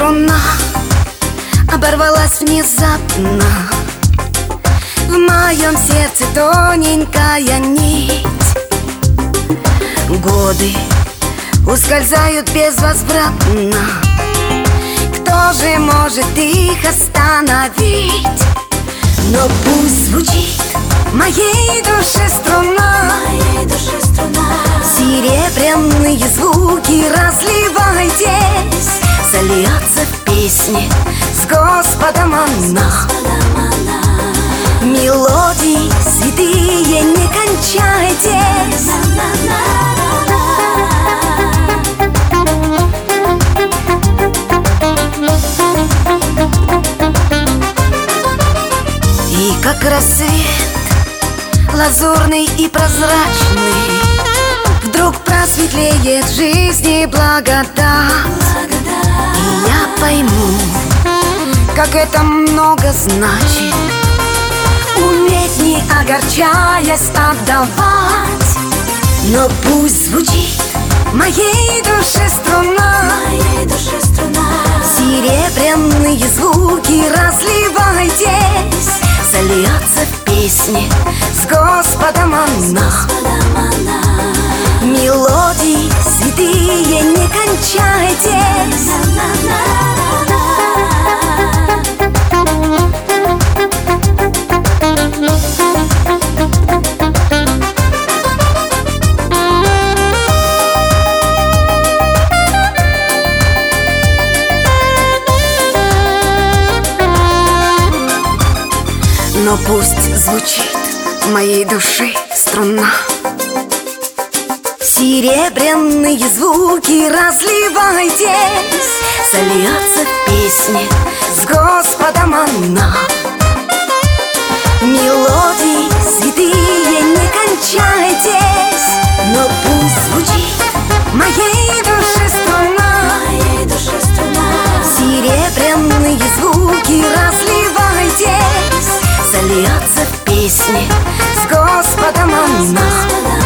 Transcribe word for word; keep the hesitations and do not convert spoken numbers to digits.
струна оборвалась внезапно. В моем сердце тоненькая нить. Годы ускользают безвозвратно. Кто же может их остановить? Но пусть звучит в моей душе струна, моей душе струна. Серебряные звуки разливайтесь, сольется в песне с Господом она. Мелодии святые, не кончайтесь. И как рассвет, лазурный и прозрачный, вдруг просветлеет в жизни благодать. И я пойму, как это много значит, уметь, не огорчаясь, отдавать. Но пусть звучит в моей душе струна, моей душе струна. Серебряные звуки разливайтесь, сольется в песне с Господом она. Мелодии святые, не кончайтесь. Но пусть звучит в моей душе струна, серебряные звуки разливайтесь, сольется в песне с Господом она. Мелодии святые, не кончайтесь. Но пусть звучит в моей душе струна, моей душе струна. Серебряные звуки разливайтесь, сольется в песне с Господом она.